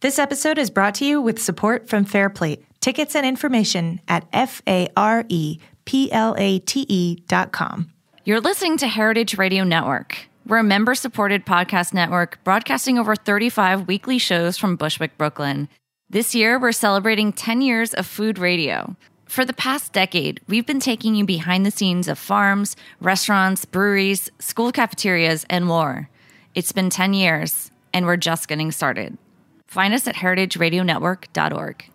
This episode is brought to you with support from Fairplate. Tickets and information at FAREPLATE.com. You're listening to Heritage Radio Network. We're a member-supported podcast network broadcasting over 35 weekly shows from Bushwick, Brooklyn. This year, we're celebrating 10 years of food radio. For the past decade, we've been taking you behind the scenes of farms, restaurants, breweries, school cafeterias, and more. It's been 10 years, and we're just getting started. Find us at heritageradionetwork.org.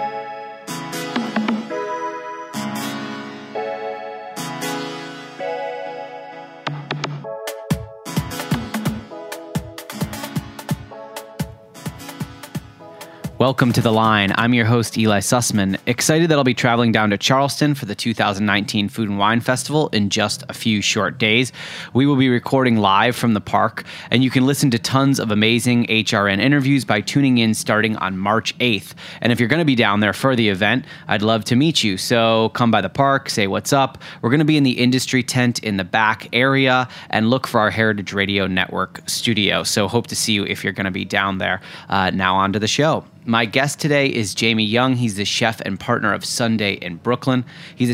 Welcome to The Line. I'm your host, Eli Sussman. Excited that I'll be traveling down to Charleston for the 2019 Food and Wine Festival in just a few short days. We will be recording live from the park, and you can listen to tons of amazing HRN interviews by tuning in starting on March 8th. And if you're going to be down there for the event, I'd love to meet you. So come by the park, say what's up. We're going to be in the industry tent in the back area and look for our Heritage Radio Network studio. So hope to see you if you're going to be down there. Now on to the show. My guest today is Jamie Young. He's the chef and partner of Sunday in Brooklyn. He's a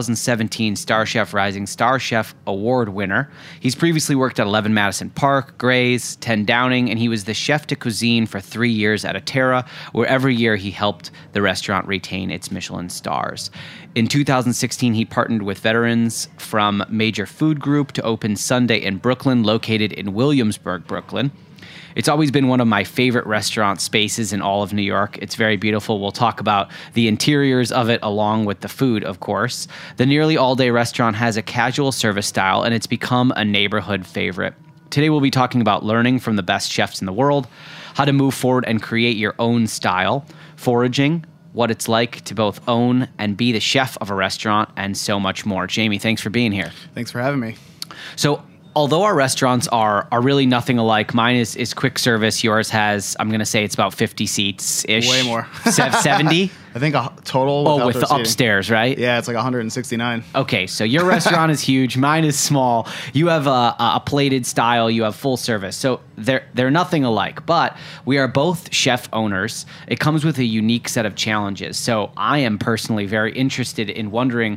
2017 Star Chef Rising Star Chef Award winner. He's previously worked at 11 Madison Park, Gray's, 10 Downing, and he was the chef de cuisine for 3 years at Atera, where every year he helped the restaurant retain its Michelin stars. In 2016, he partnered with veterans from Major Food Group to open Sunday in Brooklyn, located in Williamsburg, Brooklyn. It's always been one of my favorite restaurant spaces in all of New York. It's very beautiful. We'll talk about the interiors of it along with the food, of course. The nearly all-day restaurant has a casual service style, and it's become a neighborhood favorite. Today we'll be talking about learning from the best chefs in the world, how to move forward and create your own style, foraging, what it's like to both own and be the chef of a restaurant, and so much more. Jamie, thanks for being here. Thanks for having me. So, although our restaurants are really nothing alike, mine is quick service. Yours has, I'm going to say it's about 50 seats-ish. Way more. 70? I think a total. Oh, with the upstairs, right? Yeah, it's like 169. Okay, so your restaurant is huge. Mine is small. You have a plated style. You have full service. So they're nothing alike, but we are both chef owners. It comes with a unique set of challenges. So I am personally very interested in wondering,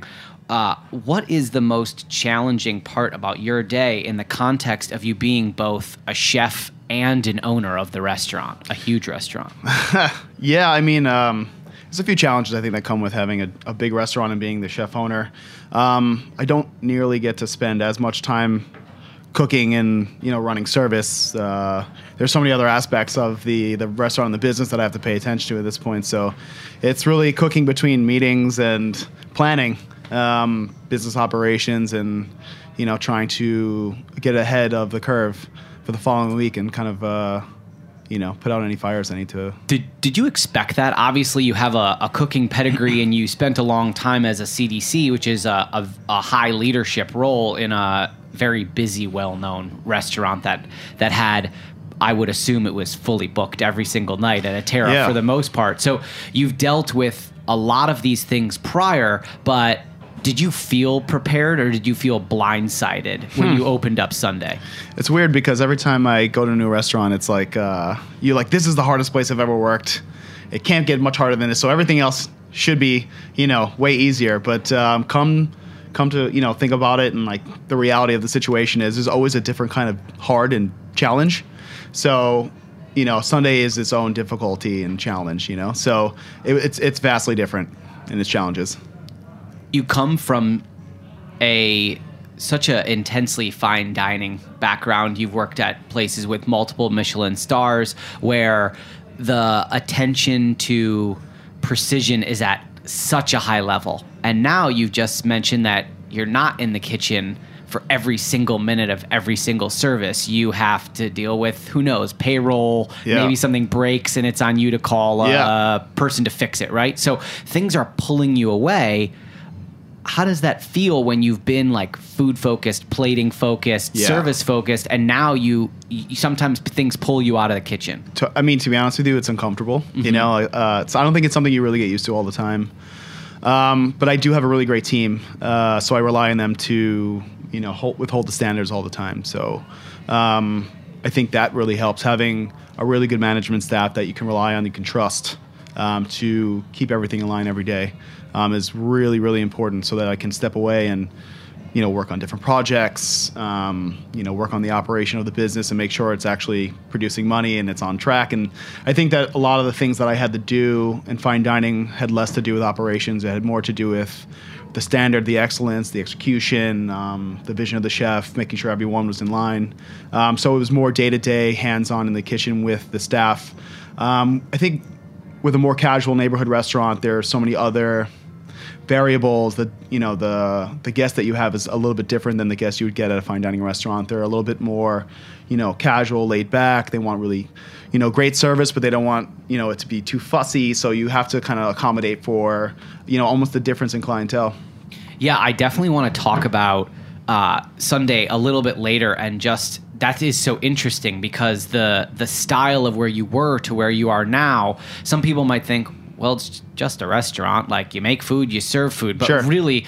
what is the most challenging part about your day in the context of you being both a chef and an owner of the restaurant, a huge restaurant? Yeah, I mean, there's a few challenges I think that come with having a big restaurant and being the chef owner. I don't nearly get to spend as much time cooking and running service. There's so many other aspects of the restaurant and the business that I have to pay attention to at this point. So it's really cooking between meetings and planning. Business operations and, trying to get ahead of the curve for the following week and kind of, put out any fires I need to. Did you expect that? Obviously, you have a cooking pedigree and you spent a long time as a CDC, which is a high leadership role in a very busy, well-known restaurant that had, I would assume it was fully booked every single night at Atera for the most part. So you've dealt with a lot of these things prior, but did you feel prepared or did you feel blindsided when you opened up Sunday? It's weird because every time I go to a new restaurant, it's like, this is the hardest place I've ever worked. It can't get much harder than this. So everything else should be, way easier. But come to, think about it, and like the reality of the situation is there's always a different kind of hard and challenge. So, Sunday is its own difficulty and challenge, So it's vastly different in its challenges. You come from such a intensely fine dining background. You've worked at places with multiple Michelin stars where the attention to precision is at such a high level. And now you've just mentioned that you're not in the kitchen for every single minute of every single service. You have to deal with, who knows, payroll, maybe something breaks and it's on you to call a person to fix it, right? So things are pulling you away. How does that feel when you've been like food focused, plating focused, service focused, and now you sometimes things pull you out of the kitchen? To be honest with you, it's uncomfortable. Mm-hmm. I don't think it's something you really get used to all the time. But I do have a really great team, so I rely on them to withhold the standards all the time. So I think that really helps, having a really good management staff that you can rely on, you can trust to keep everything in line every day is really, really important, so that I can step away and work on different projects, work on the operation of the business and make sure it's actually producing money and it's on track. And I think that a lot of the things that I had to do in fine dining had less to do with operations. It had more to do with the standard, the excellence, the execution, the vision of the chef, making sure everyone was in line. So it was more day-to-day, hands-on in the kitchen with the staff. I think with a more casual neighborhood restaurant, there are so many other variables that the guest that you have is a little bit different than the guest you would get at a fine dining restaurant. They're a little bit more casual, laid back. They want really great service, but they don't want it to be too fussy, so you have to kind of accommodate for almost the difference in clientele. Yeah, I definitely want to talk about Sunday a little bit later, and just that is so interesting because the style of where you were to where you are now, some people might think, well, it's just a restaurant. Like, you make food, you serve food. But sure. Really,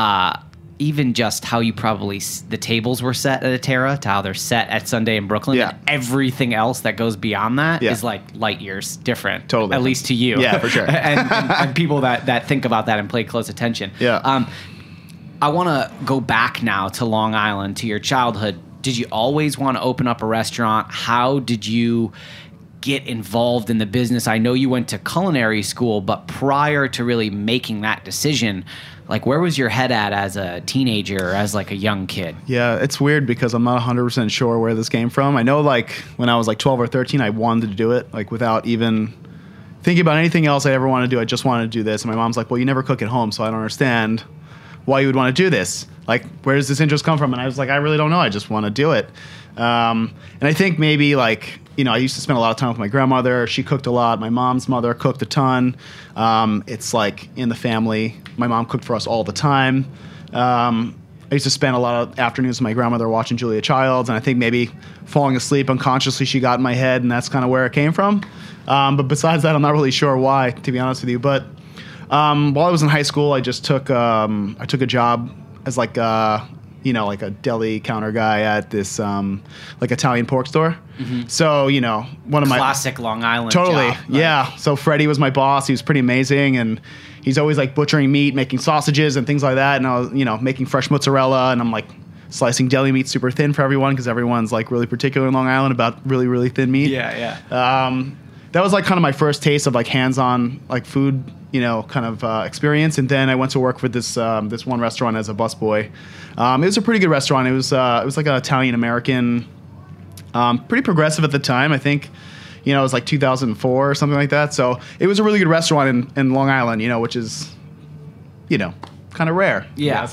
even just how you probably the tables were set at Atera to how they're set at Sunday in Brooklyn, yeah. and everything else that goes beyond that yeah. is like light years different. Totally. At least to you. Yeah, for sure. and people that think about that and pay close attention. Yeah. I want to go back now to Long Island, to your childhood. Did you always want to open up a restaurant? How did you get involved in the business? I know you went to culinary school, but prior to really making that decision, like, where was your head at as a teenager or as like a young kid? Yeah, it's weird because I'm not 100% sure where this came from. I know, like, when I was like 12 or 13, I wanted to do it, like, without even thinking about anything else I ever wanted to do. I just wanted to do this. And my mom's like, well, you never cook at home, so I don't understand why you would want to do this. Like, where does this interest come from? And I was like, I really don't know. I just want to do it. And I think maybe, like, I used to spend a lot of time with my grandmother. She cooked a lot. My mom's mother cooked a ton. It's like in the family. My mom cooked for us all the time. I used to spend a lot of afternoons with my grandmother watching Julia Childs, and I think maybe falling asleep unconsciously she got in my head, and that's kind of where it came from. But besides that, I'm not really sure why, to be honest with you. But while I was in high school, I just took I took a job as like like a deli counter guy at this like Italian pork store. Mm-hmm. So one of my classic Long Island totally job, yeah. So Freddie was my boss. He was pretty amazing, and he's always like butchering meat, making sausages and things like that. And I was making fresh mozzarella, and I'm like slicing deli meat super thin for everyone because everyone's like really particular in Long Island about really, really thin meat. Yeah. That was like kind of my first taste of like hands-on like food, kind of experience. And then I went to work for this this one restaurant as a busboy. It was a pretty good restaurant. It was like an Italian American, pretty progressive at the time. I think, it was like 2004 or something like that. So it was a really good restaurant in Long Island, which is, kind of rare. Yeah.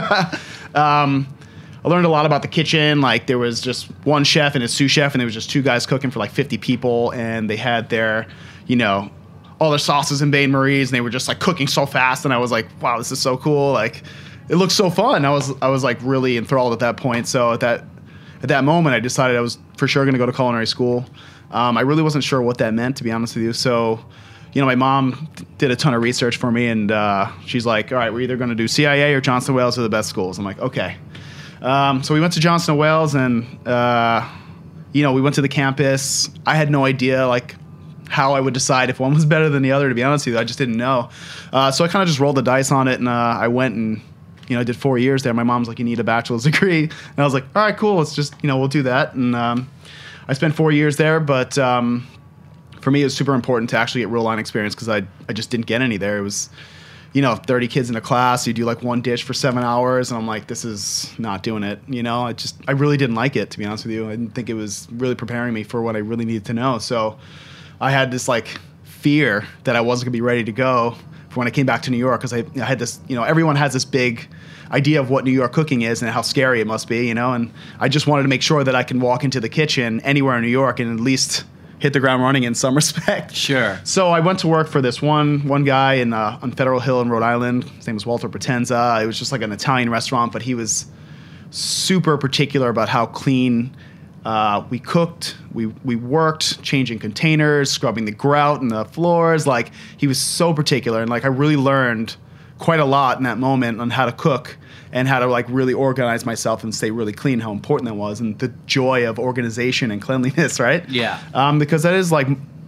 I learned a lot about the kitchen. Like, there was just one chef and his sous chef, and there was just two guys cooking for like 50 people, and they had their, all their sauces and bain maries, and they were just like cooking so fast. And I was like, wow, this is so cool. Like, it looks so fun. I was like really enthralled at that point. So at that moment, I decided I was for sure going to go to culinary school. I really wasn't sure what that meant, to be honest with you. So, my mom did a ton of research for me, and she's like, all right, we're either going to do CIA or Johnson & Wales are the best schools. I'm like, okay. So we went to Johnson & Wales, and, we went to the campus. I had no idea, like, how I would decide if one was better than the other, to be honest with you. I just didn't know. So I kind of just rolled the dice on it, and I went and, I did 4 years there. My mom's like, you need a bachelor's degree. And I was like, all right, cool. Let's just, we'll do that. And I spent 4 years there, but for me, it was super important to actually get real line experience because I just didn't get any there. It was 30 kids in a class, you do like one dish for 7 hours, and I'm like, this is not doing it. I really didn't like it, to be honest with you. I didn't think it was really preparing me for what I really needed to know. So I had this like fear that I wasn't gonna be ready to go for when I came back to New York, because I had this, everyone has this big idea of what New York cooking is and how scary it must be, and I just wanted to make sure that I can walk into the kitchen anywhere in New York and at least hit the ground running in some respect. Sure. So I went to work for this one guy on Federal Hill in Rhode Island. His name was Walter Potenza. It was just like an Italian restaurant, but he was super particular about how clean we cooked. We worked, changing containers, scrubbing the grout and the floors. Like, he was so particular, and like I really learned quite a lot in that moment on how to cook and how to like really organize myself and stay really clean, how important that was, and the joy of organization and cleanliness, right? Yeah. Because that is like,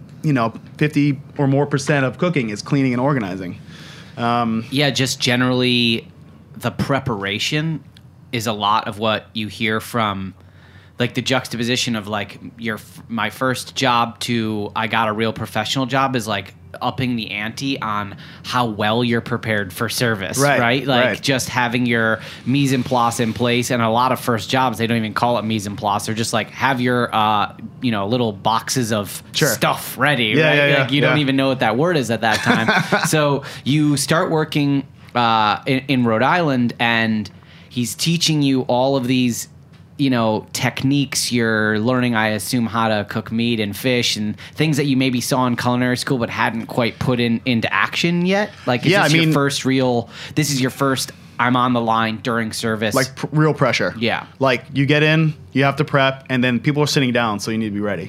50 or more % of cooking is cleaning and organizing. Yeah, just generally the preparation is a lot of what you hear from, like the juxtaposition of like my first job to I got a real professional job is like upping the ante on how well you're prepared for service, right? Like just having your mise en place in place. And a lot of first jobs, they don't even call it mise en place. They're just like have your, little boxes of stuff ready, right? Like you don't even know what that word is at that time. So you start working in Rhode Island, and he's teaching you all of these techniques. You're learning, I assume, how to cook meat and fish and things that you maybe saw in culinary school but hadn't quite put into action yet. Like, is this is your first, I'm on the line during service. Like real pressure. Yeah. Like you get in, you have to prep, and then people are sitting down, so you need to be ready,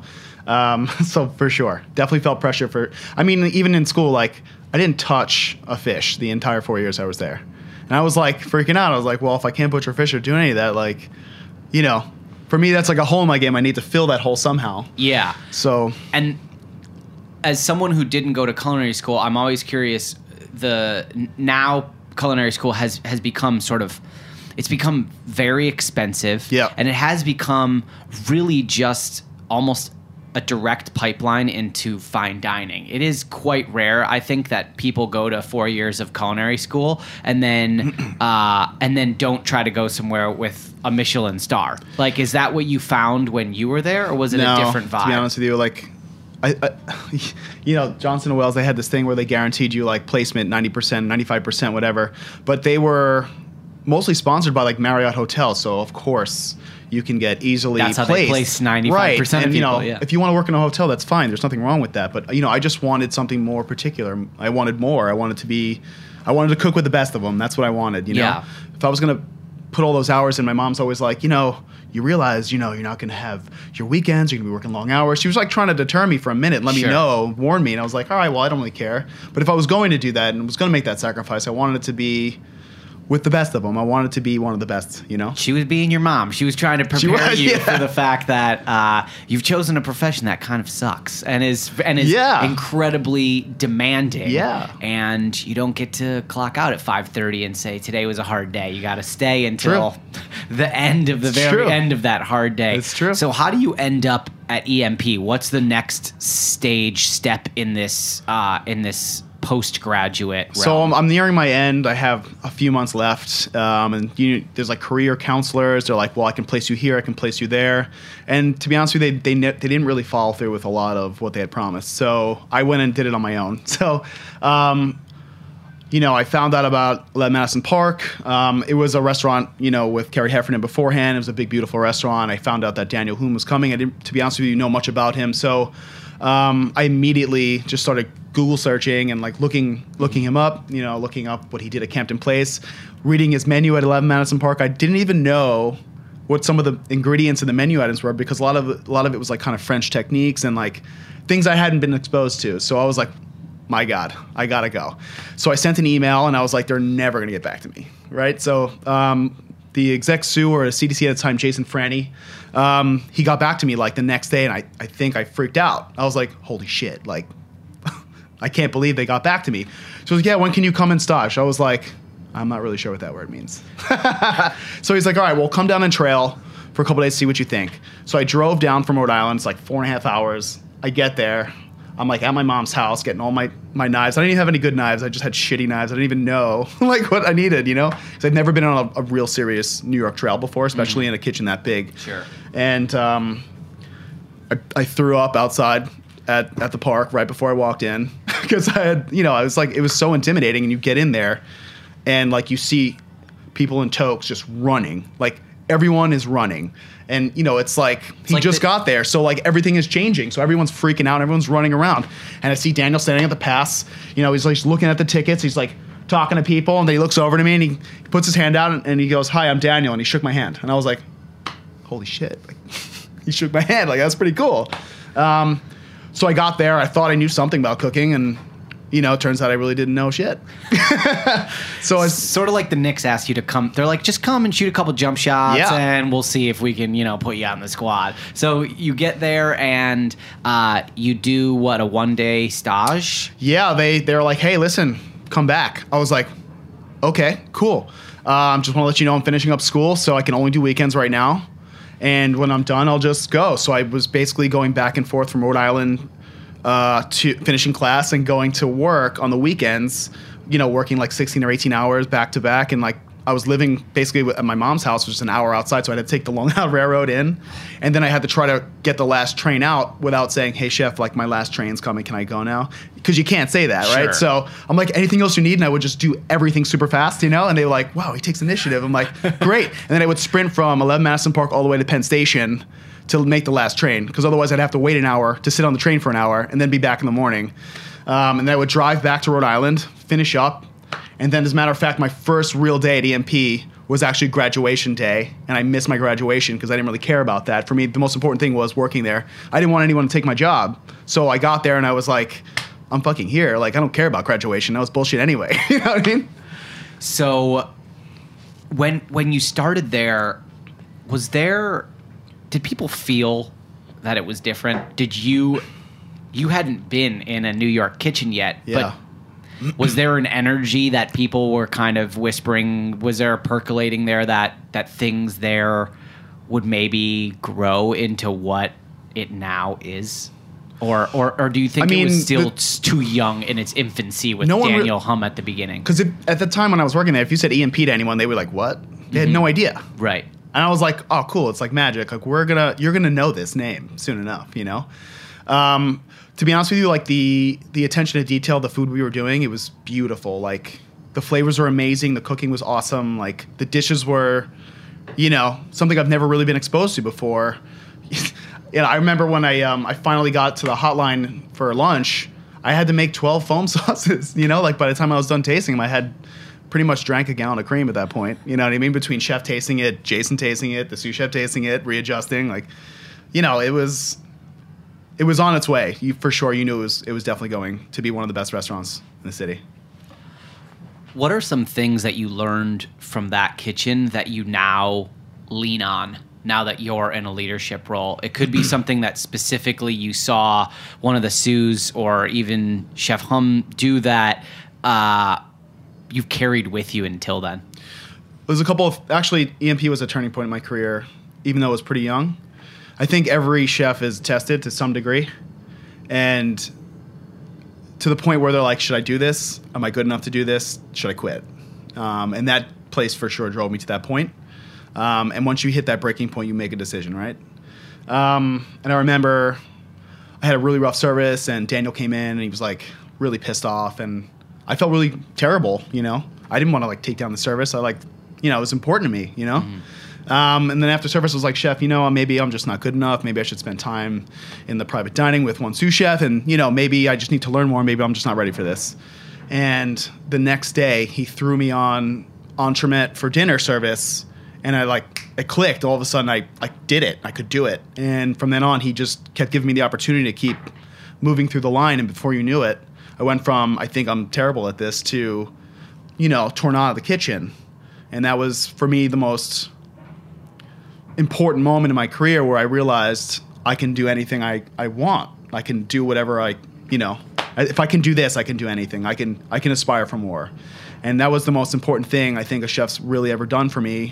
So for sure, definitely felt pressure even in school, like I didn't touch a fish the entire 4 years I was there. And I was like freaking out. I was like, well, if I can't butcher fish or do any of that, like, for me, that's like a hole in my game. I need to fill that hole somehow. Yeah. So. And as someone who didn't go to culinary school, I'm always curious. Now culinary school has become it's become very expensive. Yeah. And it has become really just almost a direct pipeline into fine dining. It is quite rare, I think, that people go to 4 years of culinary school and then don't try to go somewhere with a Michelin star. Like, is that what you found when you were there, or was it a different vibe? To be honest with you, like, Johnson & Wales, they had this thing where they guaranteed you like placement 90%, 95%, whatever. But they were mostly sponsored by like Marriott hotels, so of course you can get easily placed. That's how they place 95% of people. If you want to work in a hotel, that's fine. There's nothing wrong with that. But I just wanted something more particular. I wanted more. I wanted to cook with the best of them. That's what I wanted. Yeah. If I was gonna put all those hours in, my mom's always like, you realize, you're not gonna have your weekends. You're gonna be working long hours. She was like trying to deter me for a minute, let me know, warn me. And I was like, all right, well, I don't really care. But if I was going to do that and was going to make that sacrifice, I wanted it to be with the best of them. I wanted to be one of the best, She was being your mom. She was trying to prepare you for the fact that you've chosen a profession that kind of sucks and is incredibly demanding. Yeah. And you don't get to clock out at 5:30 and say, today was a hard day. You got to stay until the end of end of that hard day. It's true. So how do you end up at EMP? What's the next step in this postgraduate realm? So I'm nearing my end. I have a few months left, and there's like career counselors. They're like, well, I can place you here, I can place you there. And to be honest with you, they didn't really follow through with a lot of what they had promised. So I went and did it on my own. So, I found out about 11 Madison Park. It was a restaurant, with Carrie Heffernan beforehand. It was a big, beautiful restaurant. I found out that Daniel Hume was coming. I didn't, to be honest with you, know much about him. So I immediately just started Google searching and like looking him up, looking up what he did at Campton Place, reading his menu at 11 Madison Park. I didn't even know what some of the ingredients in the menu items were, because a lot of it was like kind of French techniques and like things I hadn't been exposed to. So I was like, my God, I gotta go. So I sent an email and I was like, they're never gonna get back to me, right? So the exec sous, or CDC at the time, Jason Franny, he got back to me like the next day, and I think I freaked out. I was like, holy shit, like, I can't believe they got back to me. So he was like, yeah, when can you come and stage? I was like, I'm not really sure what that word means. So he's like, all right, well, come down and trail for a couple days, see what you think. So I drove down from Rhode Island. It's like 4.5 hours. I get there. I'm like at my mom's house getting all my knives. I didn't even have any good knives. I just had shitty knives. I didn't even know like what I needed, Because I'd never been on a real serious New York trail before, especially in a kitchen that big. Sure. And I threw up outside at the park right before I walked in, because I had, I was like, it was so intimidating. And you get in there and like you see people in toques just running, like everyone is running. And, it's like he just got there. So, like, everything is changing. So everyone's freaking out. Everyone's running around. And I see Daniel standing at the pass. He's like looking at the tickets. He's like talking to people. And then he looks over to me and he puts his hand out and he goes, hi, I'm Daniel. And he shook my hand. And I was like, holy shit. Like, he shook my hand. Like, that's pretty cool. So I got there. I thought I knew something about cooking. And turns out I really didn't know shit. So It's sort of like the Knicks ask you to come. They're like, just come and shoot a couple jump shots, and we'll see if we can, put you on the squad. So you get there and you do what, a 1-day stage? Yeah, they were like, hey, listen, come back. I was like, okay, cool. Just want to let you know I'm finishing up school, so I can only do weekends right now. And when I'm done, I'll just go. So I was basically going back and forth from Rhode Island to finishing class and going to work on the weekends, working like 16 or 18 hours back to back. And like I was living basically at my mom's house, which is an hour outside. So I had to take the Long Island Railroad in. And then I had to try to get the last train out without saying, hey, chef, like my last train's coming. Can I go now? Because you can't say that, Sure. right? So I'm like, anything else you need? And I would just do everything super fast, And they were like, wow, he takes initiative. I'm like, great. And then I would sprint from 11 Madison Park all the way to Penn Station to make the last train, because otherwise I'd have to wait an hour to sit on the train for an hour and then be back in the morning. And then I would drive back to Rhode Island, finish up, and then as a matter of fact, my first real day at EMP was actually graduation day, and I missed my graduation because I didn't really care about that. For me, the most important thing was working there. I didn't want anyone to take my job, so I got there and I was like, I'm fucking here. Like, I don't care about graduation. That was bullshit anyway. You know what I mean? So when you started there, did people feel that it was different? Did you hadn't been in a New York kitchen yet, Yeah. but was there an energy that people were kind of whispering? Was there a percolating there that things there would maybe grow into what it now is? Or do you think it was still too young in its infancy with Daniel Humm at the beginning? Because at the time when I was working there, if you said EMP to anyone, they were like, what? They had no idea. Right. And I was like, oh, cool. It's like magic. Like, you're going to know this name soon enough, To be honest with you, like the attention to detail, the food we were doing, it was beautiful. Like the flavors were amazing. The cooking was awesome. Like the dishes were, something I've never really been exposed to before. I remember when I finally got to the hotline for lunch, I had to make 12 foam sauces, like by the time I was done tasting them, I had pretty much drank a gallon of cream at that point. You know what I mean? Between chef tasting it, Jason tasting it, the sous chef tasting it, readjusting, it was on its way. For sure, you knew it was definitely going to be one of the best restaurants in the city. What are some things that you learned from that kitchen that you now lean on now that you're in a leadership role? It could be something that specifically you saw one of the sous or even Chef Humm do that you've carried with you until then. There's a couple of... Actually, EMP was a turning point in my career, even though it was pretty young. I think every chef is tested to some degree, and to the point where they're like, should I do this? Am I good enough to do this? Should I quit? And that place for sure drove me to that point. And once you hit that breaking point, you make a decision, right? And I remember I had a really rough service, and Daniel came in, and he was like really pissed off, and I felt really terrible, I didn't want to like take down the service. I it was important to me, Mm-hmm. And then after service, I was like, chef, maybe I'm just not good enough. Maybe I should spend time in the private dining with one sous chef. And, maybe I just need to learn more. Maybe I'm just not ready for this. And the next day, he threw me on entremet for dinner service. And it clicked. All of a sudden, I did it. I could do it. And from then on, he just kept giving me the opportunity to keep moving through the line. And before you knew it, I went from, I think I'm terrible at this, to, torn out of the kitchen. And that was, for me, the most important moment in my career where I realized I can do anything I want. I can do whatever if I can do this, I can do anything. I can aspire for more. And that was the most important thing I think a chef's really ever done for me,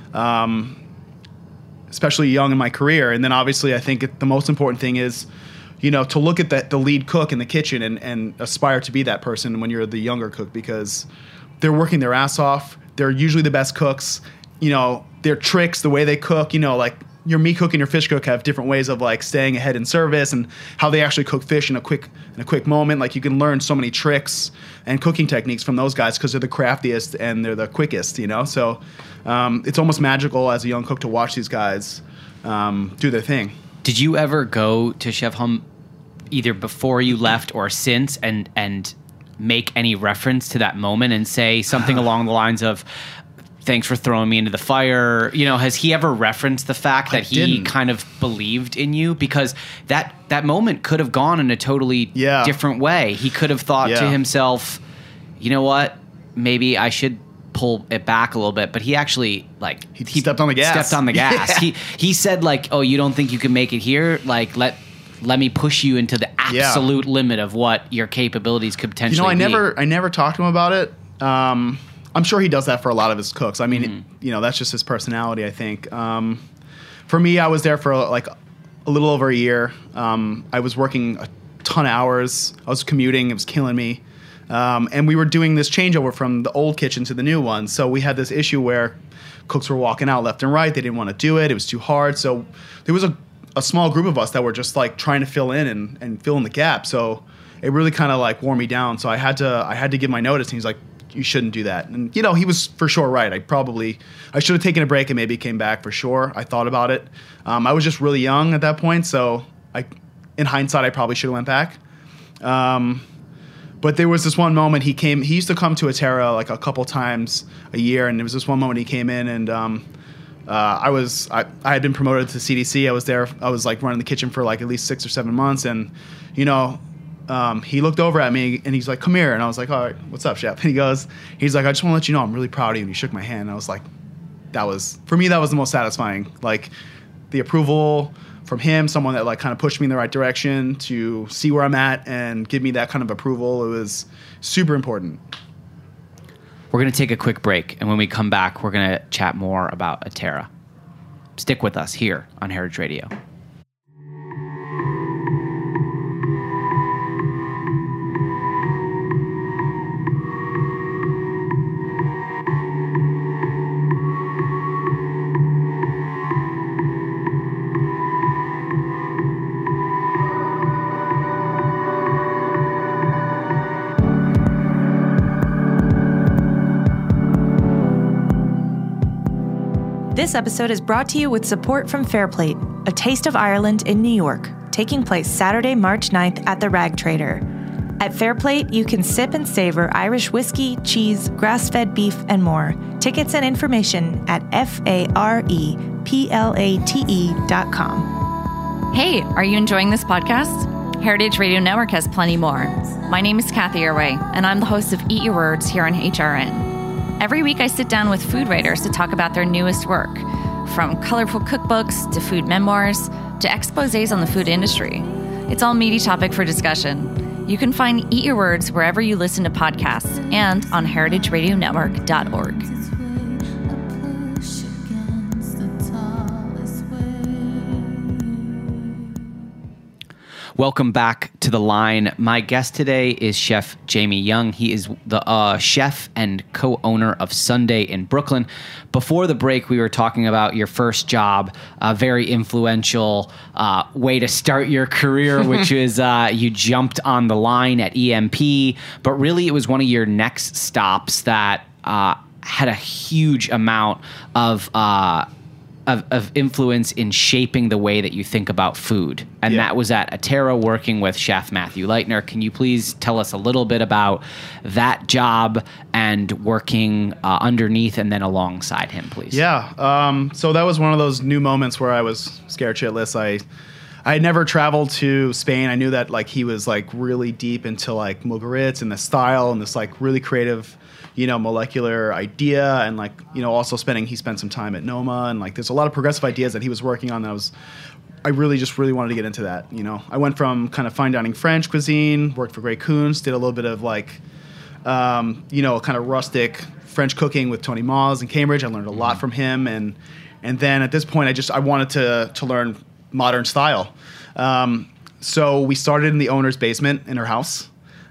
especially young in my career. And then obviously I think the most important thing is, to look at the lead cook in the kitchen and aspire to be that person when you're the younger cook, because they're working their ass off. They're usually the best cooks. Their tricks, the way they cook, like your meat cook and your fish cook have different ways of like staying ahead in service and how they actually cook fish in a quick moment. Like you can learn so many tricks and cooking techniques from those guys because they're the craftiest and they're the quickest, So it's almost magical as a young cook to watch these guys do their thing. Did you ever go to Chef Humm either before you left or since and make any reference to that moment and say something along the lines of, thanks for throwing me into the fire. Has he ever referenced the fact that he kind of believed in you? Because that moment could have gone in a totally different way. He could have thought to himself, you know what, maybe I should pull it back a little bit. But he actually, he stepped on the gas. Stepped on the gas. Yeah. He said, oh, you don't think you can make it here? Let me push you into the absolute limit of what your capabilities could potentially be. I never talked to him about it. I'm sure he does that for a lot of his cooks. I mean, that's just his personality, I think. For me, I was there for a little over a year. I was working a ton of hours. I was commuting. It was killing me. And we were doing this changeover from the old kitchen to the new one. So we had this issue where cooks were walking out left and right. They didn't want to do it. It was too hard. So there was a small group of us that were just trying to fill in and fill in the gap. So it really kind of wore me down. So I had to give my notice. And he's like, you shouldn't do that. And he was for sure right. I should have taken a break and maybe came back for sure. I thought about it. I was just really young at that point. So in hindsight, I probably should have went back. But there was this one moment he used to come to Atera a couple times a year. And there was this one moment he came in and, I had been promoted to CDC. I was there. I was running the kitchen for at least 6 or 7 months. And, he looked over at me and he's like, come here. And I was like, all right, what's up, chef? And he's like, I just want to let you know I'm really proud of you. And he shook my hand. And I was like, for me, that was the most satisfying. The approval from him, someone that kind of pushed me in the right direction to see where I'm at and give me that kind of approval. It was super important. We're going to take a quick break. And when we come back, we're going to chat more about Atera. Stick with us here on Heritage Radio. This episode is brought to you with support from Fairplate, a taste of Ireland in New York, taking place Saturday, March 9th at the Rag Trader. At Fairplate, you can sip and savor Irish whiskey, cheese, grass-fed beef, and more. Tickets and information at fareplate.com. Hey, are you enjoying this podcast? Heritage Radio Network has plenty more. My name is Kathy Irway, and I'm the host of Eat Your Words here on HRN. Every week, I sit down with food writers to talk about their newest work, from colorful cookbooks to food memoirs to exposés on the food industry. It's all meaty topic for discussion. You can find Eat Your Words wherever you listen to podcasts and on heritageradionetwork.org. Welcome back to The Line. My guest today is Chef Jamie Young. He is the chef and co-owner of Sunday in Brooklyn. Before the break, we were talking about your first job, a very influential way to start your career, which is you jumped on the line at EMP, but really it was one of your next stops that had a huge amount of influence in shaping the way that you think about food. And that was at Atera, working with Chef Matthew Leitner. Can you please tell us a little bit about that job and working underneath and then alongside him, please? Yeah. So that was one of those new moments where I was scared shitless. I had never traveled to Spain. I knew that he was really deep into Mugaritz and the style and this really creative molecular idea, and also he spent some time at Noma, and there's a lot of progressive ideas that he was working on that I really wanted to get into that. I went from kind of fine dining French cuisine, worked for Grey Coons, did a little bit of kind of rustic French cooking with Tony Maz in Cambridge. I learned a lot from him, and then at this point I wanted to learn modern style. So we started in the owner's basement in her house.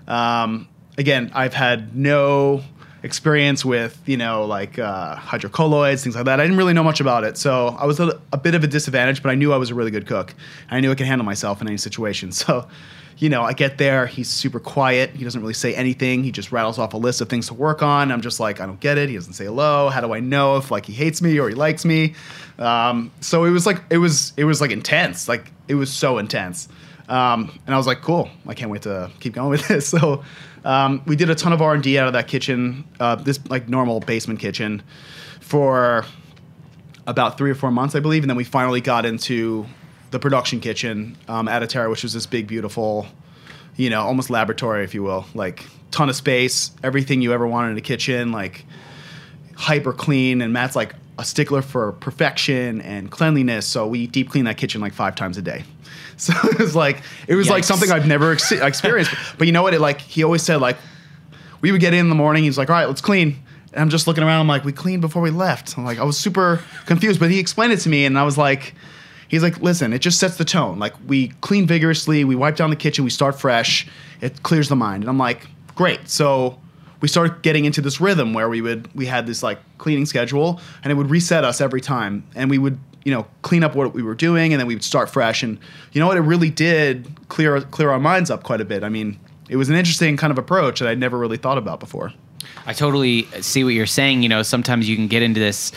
Again, I've had no experience with, hydrocolloids, things like that. I didn't really know much about it. So I was a bit of a disadvantage, but I knew I was a really good cook. I knew I could handle myself in any situation. So, I get there. He's super quiet. He doesn't really say anything. He just rattles off a list of things to work on. I'm just I don't get it. He doesn't say hello. How do I know if he hates me or he likes me? So it was it was intense. It was so intense. And I was like, cool. I can't wait to keep going with this. So we did a ton of R&D out of that kitchen, this normal basement kitchen. for about 3 or 4 months, I believe. And then we finally got into the production kitchen at Atera, which was this big, beautiful, almost laboratory, if you will. Like, ton of space, everything you ever wanted in a kitchen, like hyper clean. And Matt's like a stickler for perfection and cleanliness. So we deep clean that kitchen like 5 times a day. So it was like something I've never experienced. But you know what? He always said, like, we would get in the morning. He's like, all right, let's clean. And I'm just looking around. I'm like, we cleaned before we left. I'm like, I was super confused. But he explained it to me, and I was like, he's like, listen, it just sets the tone. Like, we clean vigorously. We wipe down the kitchen. We start fresh. It clears the mind. And I'm like, great. So we started getting into this rhythm where we had this like cleaning schedule, and it would reset us every time. And we would, clean up what we were doing, and then we would start fresh. And you know what? It really did clear our minds up quite a bit. I mean, it was an interesting kind of approach that I'd never really thought about before. I totally see what you're saying. Sometimes you can get into this,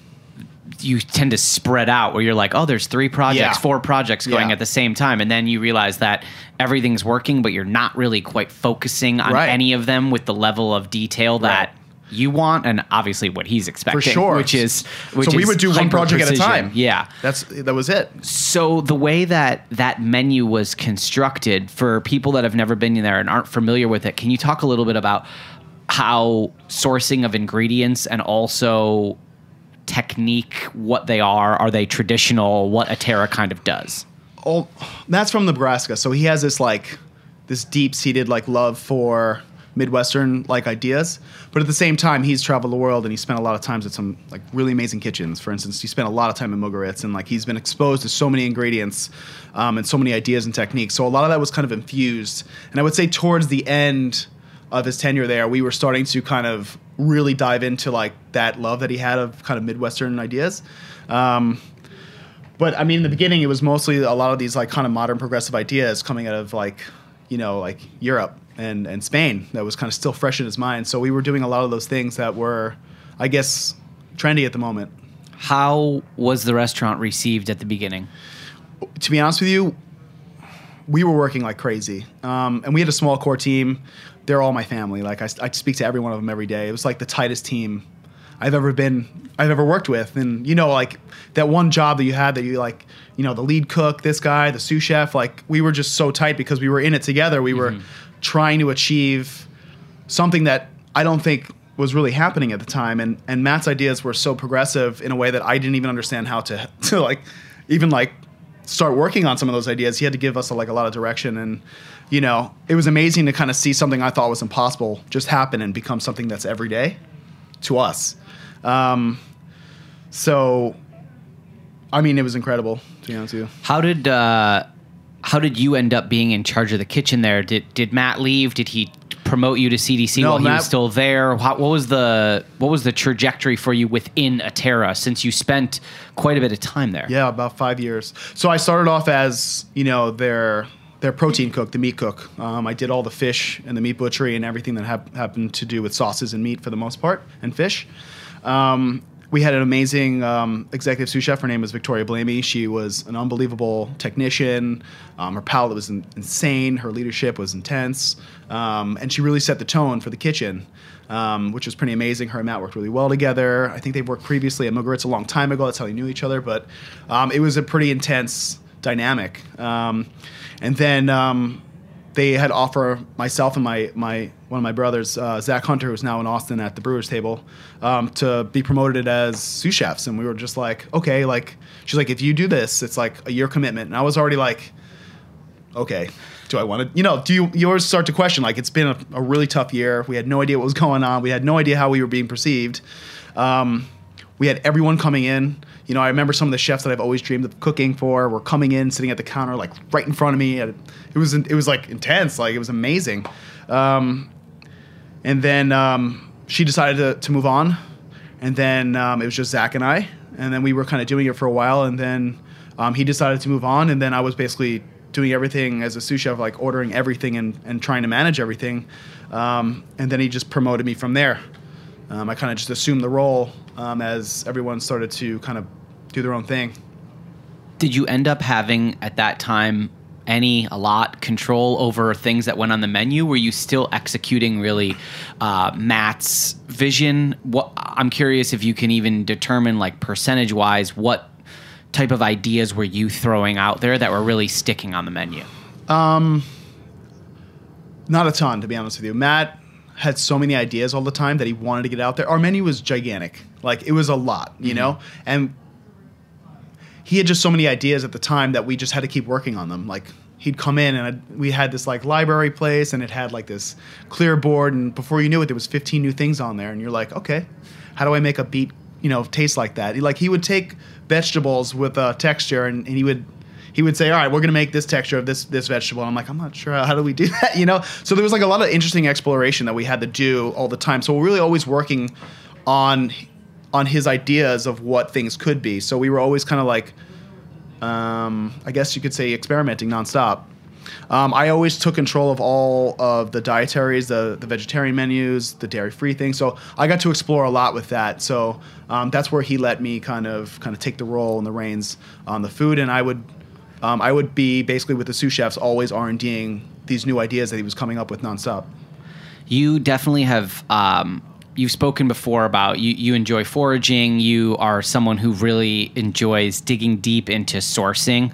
you tend to spread out where you're like, oh, there's 3 projects, 4 projects going at the same time. And then you realize that everything's working, but you're not really quite focusing on any of them with the level of detail that you want, and obviously what he's expecting. For sure. Which so we would do one project at a time. Yeah. That was it. So the way that menu was constructed, for people that have never been in there and aren't familiar with it, can you talk a little bit about how sourcing of ingredients and also technique, what they are they traditional, what Atera kind of does? Oh, that's from Nebraska. So he has this deep-seated love for Midwestern ideas, but at the same time he's traveled the world and he spent a lot of times at some really amazing kitchens. For instance, he spent a lot of time in Mugaritz, and he's been exposed to so many ingredients and so many ideas and techniques. So a lot of that was kind of infused, and I would say towards the end of his tenure there, we were starting to kind of really dive into that love that he had of kind of Midwestern ideas. But I mean, in the beginning, it was mostly a lot of these kind of modern progressive ideas coming out of Europe and Spain that was kind of still fresh in his mind. So we were doing a lot of those things that were, I guess, trendy at the moment. How was the restaurant received at the beginning? To be honest with you, we were working like crazy. And we had a small core team. They're all my family. I speak to every one of them every day. It was the tightest team I've ever worked with. And that one job that you had that you the lead cook, this guy, the sous chef, we were just so tight because we were in it together. We were trying to achieve something that I don't think was really happening at the time. And Matt's ideas were so progressive in a way that I didn't even understand how to start working on some of those ideas. He had to give us a lot of direction, and it was amazing to kind of see something I thought was impossible just happen and become something that's everyday to us. So I mean, it was incredible, to be honest with you. How did you end up being in charge of the kitchen there? Did Matt leave? Did he promote you to CDC while he was still there? What was the trajectory for you within Atera, since you spent quite a bit of time there? Yeah, about 5 years. So I started off as their protein cook, the meat cook. I did all the fish and the meat butchery and everything that happened to do with sauces and meat for the most part, and fish. We had an amazing executive sous chef. Her name was Victoria Blamey. She was an unbelievable technician. Her palate was insane. Her leadership was intense. And she really set the tone for the kitchen, which was pretty amazing. Her and Matt worked really well together. I think they've worked previously at Mugaritz a long time ago. That's how they knew each other. But it was a pretty intense dynamic. And then they had offered myself and one of my brothers, Zach Hunter, who's now in Austin at the Brewers Table, to be promoted as sous chefs. And we were just like, okay, she's like, if you do this, it's a year commitment. And I was already like, okay, do I want to, you always start to question, it's been a really tough year. We had no idea what was going on. We had no idea how we were being perceived. We had everyone coming in. I remember some of the chefs that I've always dreamed of cooking for were coming in, sitting at the counter, right in front of me. It was intense. It was amazing. And then she decided to move on. And then it was just Zach and I. And then we were kind of doing it for a while. And then he decided to move on. And then I was basically doing everything as a sous chef, ordering everything and trying to manage everything. And then he just promoted me from there. I kind of just assumed the role as everyone started to kind of do their own thing. Did you end up having, at that time, a lot control over things that went on the menu? Were you still executing really Matt's vision? I'm curious if you can even determine, like, percentage-wise, what type of ideas were you throwing out there that were really sticking on the menu? Not a ton, to be honest with you. Matt had so many ideas all the time that he wanted to get out there. Our menu was gigantic. Like, it was a lot, you know? And he had just so many ideas at the time that we just had to keep working on them. Like, he'd come in and we had this, like, library place, and it had, like, this clear board, and before you knew it, there was 15 new things on there, and you're like, okay, how do I make a beet, taste like that? He would take vegetables with a texture, and he would say, all right, we're going to make this texture of this vegetable. And I'm like, I'm not sure. How do we do that? So there was, like, a lot of interesting exploration that we had to do all the time. So we're really always working on his ideas of what things could be. So we were always kind of like, I guess you could say, experimenting nonstop. I always took control of all of the dietaries, the vegetarian menus, the dairy-free things. So I got to explore a lot with that. So that's where he let me kind of take the role and the reins on the food. And I would be basically with the sous chefs always R&Ding these new ideas that he was coming up with nonstop. You definitely have, you've spoken before about you enjoy foraging. You are someone who really enjoys digging deep into sourcing,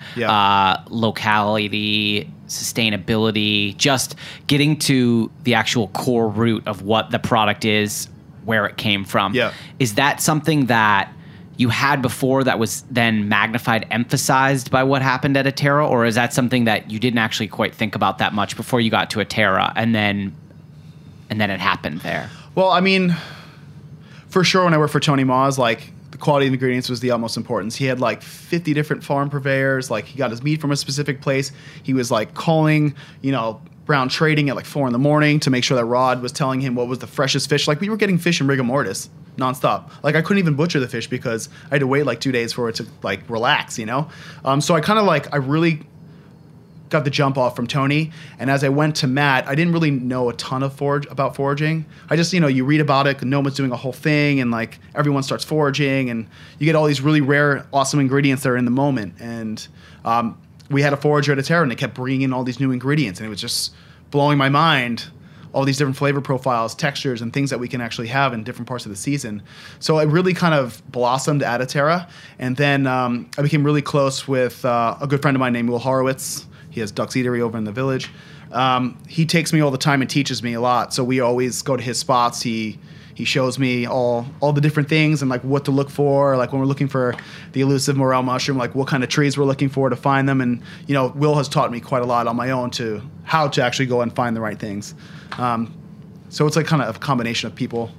locality, sustainability, just getting to the actual core root of what the product is, where it came from. Yeah. Is that something that you had before that was then magnified, emphasized by what happened at Atera, or is that something that you didn't actually quite think about that much before you got to Atera, and then it happened there? Well, I mean, for sure, when I worked for Tony Ma's, like, the quality of ingredients was the utmost importance. He had, like, 50 different farm purveyors. Like, he got his meat from a specific place. He was, like, calling, Brown Trading at, like, 4 a.m. to make sure that Rod was telling him what was the freshest fish. Like, we were getting fish in rigor mortis nonstop. Like, I couldn't even butcher the fish because I had to wait, like, 2 days for it to, like, relax, So I kind of, like, I really got the jump off from Tony. And as I went to Matt, I didn't really know a ton of about foraging. I just, you read about it, and Noma's doing a whole thing, and, like, everyone starts foraging, and you get all these really rare, awesome ingredients that are in the moment. And we had a forager at Atera, and they kept bringing in all these new ingredients, and it was just blowing my mind, all these different flavor profiles, textures, and things that we can actually have in different parts of the season. So it really kind of blossomed at Atera. And then I became really close with a good friend of mine named Will Horowitz. He has Duck's Eatery over in the Village. He takes me all the time and teaches me a lot. So we always go to his spots. He shows me all the different things and, like, what to look for. Like, when we're looking for the elusive morel mushroom, like, what kind of trees we're looking for to find them. And, Will has taught me quite a lot on my own to how to actually go and find the right things. So it's, like, kind of a combination of people.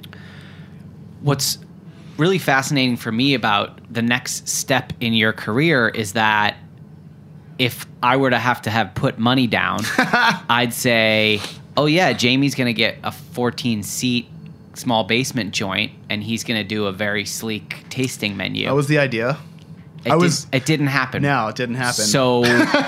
What's really fascinating for me about the next step in your career is that if I were to have put money down, I'd say, oh yeah, Jamie's going to get a 14-seat small basement joint, and he's going to do a very sleek tasting menu. That was the idea. It didn't happen. No, it didn't happen. So,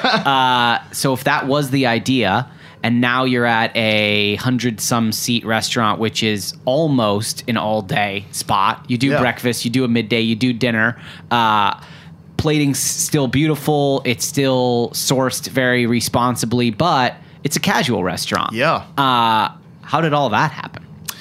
so if that was the idea, and now you're at a 100-some seat restaurant, which is almost an all-day spot. You do breakfast, you do a midday, you do dinner. Plating's still beautiful. It's still sourced very responsibly, but it's a casual restaurant. Yeah. How did all that happen?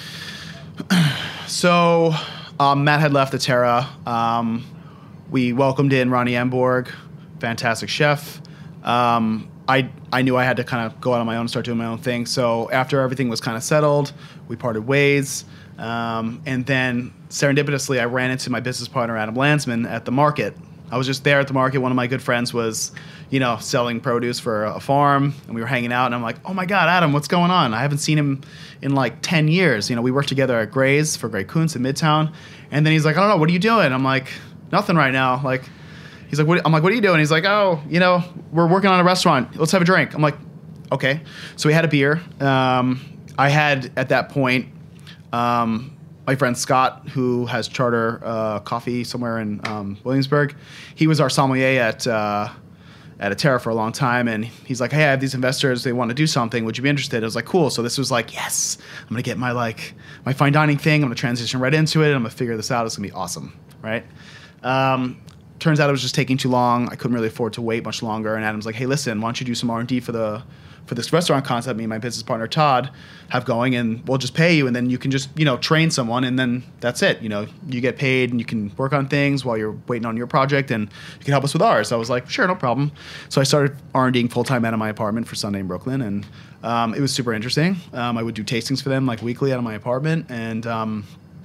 So Matt had left Atera. We welcomed in Ronnie Emborg, fantastic chef. I knew I had to kind of go out on my own and start doing my own thing. So after everything was kind of settled, we parted ways. And then serendipitously, I ran into my business partner, Adam Landsman, at the market. I was just there at the market. One of my good friends was, selling produce for a farm, and we were hanging out, and I'm like, oh my God, Adam, what's going on? I haven't seen him in like 10 years. We worked together at Gray's for Grey Kuntz in Midtown. And then he's like, I don't know, what are you doing? I'm like, nothing right now. Like, he's like, I'm like, what are you doing? He's like, oh, we're working on a restaurant. Let's have a drink. I'm like, okay. So we had a beer. I had, at that point, my friend Scott, who has Charter Coffee somewhere in Williamsburg, he was our sommelier at Atera for a long time, and he's like, hey, I have these investors, they want to do something, would you be interested? I was like, cool. So this was like, yes, I'm going to get my fine dining thing, I'm going to transition right into it, I'm going to figure this out, it's going to be awesome, right? turns out it was just taking too long. I couldn't really afford to wait much longer. And Adam's like, hey, listen, why don't you do some R&D for this restaurant concept me and my business partner Todd have going, and we'll just pay you, and then you can just, train someone, and then that's it. You get paid and you can work on things while you're waiting on your project, and you can help us with ours. So I was like, sure, no problem. So I started R&Ding full-time out of my apartment for Sunday in Brooklyn, and it was super interesting. I would do tastings for them like weekly out of my apartment, and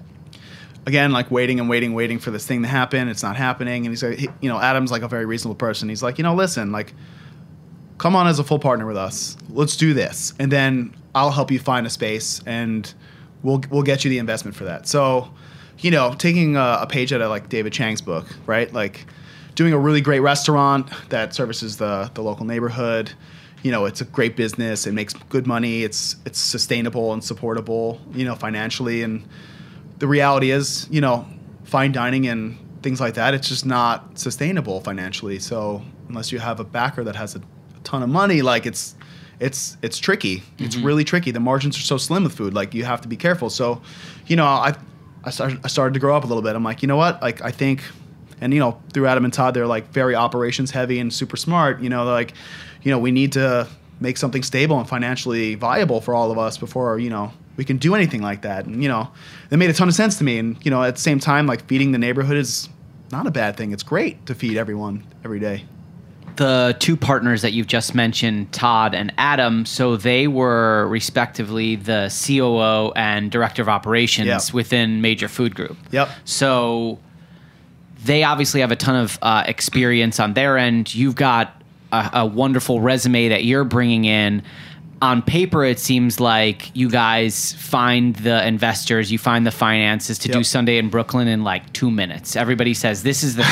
again, like waiting for this thing to happen. It's not happening. And he's like, Adam's like a very reasonable person. He's like, listen, like, come on as a full partner with us. Let's do this. And then I'll help you find a space, and we'll get you the investment for that. So, taking a page out of like David Chang's book, right? Like doing a really great restaurant that services the local neighborhood. It's a great business. It makes good money. It's sustainable and supportable, financially. And the reality is, fine dining and things like that, it's just not sustainable financially. So unless you have a backer that has a ton of money, like it's tricky. It's really tricky. The margins are so slim with food. Like you have to be careful. So, I started to grow up a little bit. I'm like, you know what? Like I think, and through Adam and Todd, they're like very operations heavy and super smart. They're like, we need to make something stable and financially viable for all of us before, we can do anything like that. And, it made a ton of sense to me. And, at the same time, like feeding the neighborhood is not a bad thing. It's great to feed everyone every day. The two partners that you've just mentioned, Todd and Adam, so they were respectively the COO and Director of Operations within Major Food Group. Yep. So they obviously have a ton of experience on their end. You've got a wonderful resume that you're bringing in. On paper, it seems like you guys find the investors, you find the finances to do Sunday in Brooklyn in like 2 minutes. Everybody says this is the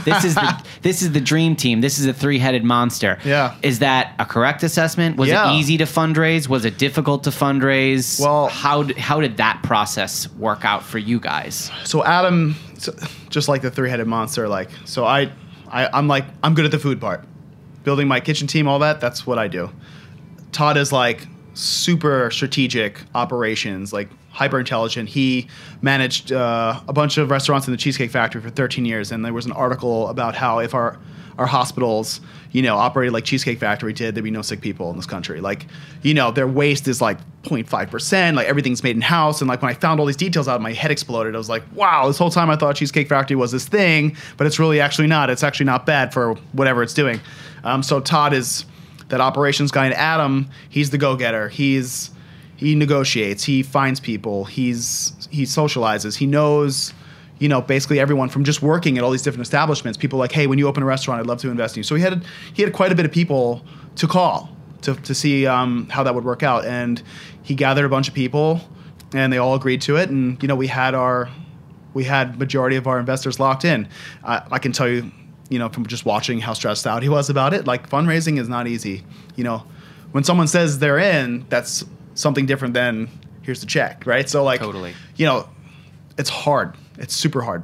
this is the dream team. This is a three-headed monster. Yeah. Is that a correct assessment? Was it easy to fundraise? Was it difficult to fundraise? Well, how did that process work out for you guys? So Adam, just like the three-headed monster, like so I'm good at the food part, building my kitchen team, all that. That's what I do. Todd is like super strategic operations, like hyper intelligent. He managed a bunch of restaurants in the Cheesecake Factory for 13 years. And there was an article about how if our hospitals, operated like Cheesecake Factory did, there'd be no sick people in this country. Like, their waste is like 0.5%, like everything's made in house. And like when I found all these details out, my head exploded. I was like, wow, this whole time I thought Cheesecake Factory was this thing, but it's really actually not. It's actually not bad for whatever it's doing. So Todd is that operations guy, and Adam, he's the go-getter. He negotiates. He finds people. He socializes. He knows, basically everyone from just working at all these different establishments. People like, hey, when you open a restaurant, I'd love to invest in you. So he had quite a bit of people to call to see how that would work out. And he gathered a bunch of people, and they all agreed to it. And we had majority of our investors locked in. I can tell you, from just watching how stressed out he was about it, like fundraising is not easy. When someone says they're in, that's something different than here's the check, right? So like, totally. It's hard. It's super hard.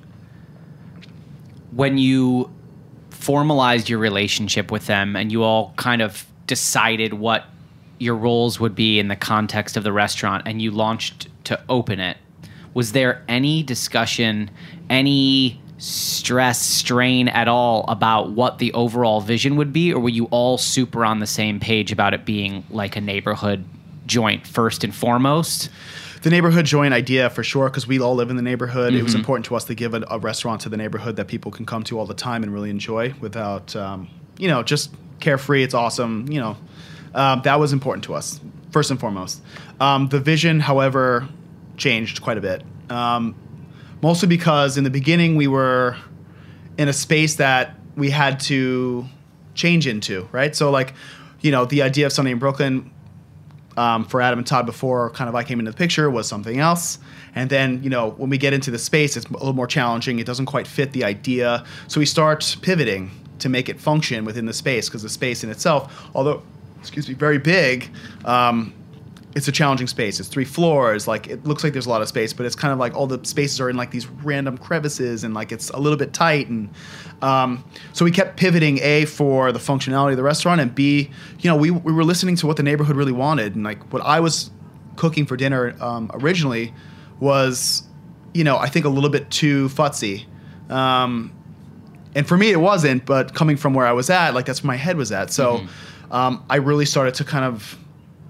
When you formalized your relationship with them and you all kind of decided what your roles would be in the context of the restaurant and you launched to open it, was there any discussion, any stress, strain at all about what the overall vision would be, or were you all super on the same page about it being like a neighborhood joint first and foremost? The neighborhood joint idea for sure, because we all live in the neighborhood. It was important to us to give a restaurant to the neighborhood that people can come to all the time and really enjoy without, just carefree. It's awesome. That was important to us first and foremost. The vision, however, changed quite a bit. Mostly because in the beginning we were in a space that we had to change into, right? So like, the idea of Sunday in Brooklyn for Adam and Todd before kind of I came into the picture was something else. And then, when we get into the space, it's a little more challenging. It doesn't quite fit the idea. So we start pivoting to make it function within the space, because the space in itself, although, very big, it's a challenging space. It's 3 floors. Like it looks like there's a lot of space, but it's kind of like all the spaces are in like these random crevices, and like it's a little bit tight. And so we kept pivoting, A, for the functionality of the restaurant, and B, we were listening to what the neighborhood really wanted. And like what I was cooking for dinner originally was, I think a little bit too futzy. And for me, it wasn't, but coming from where I was at, like that's where my head was at. So I really started to kind of,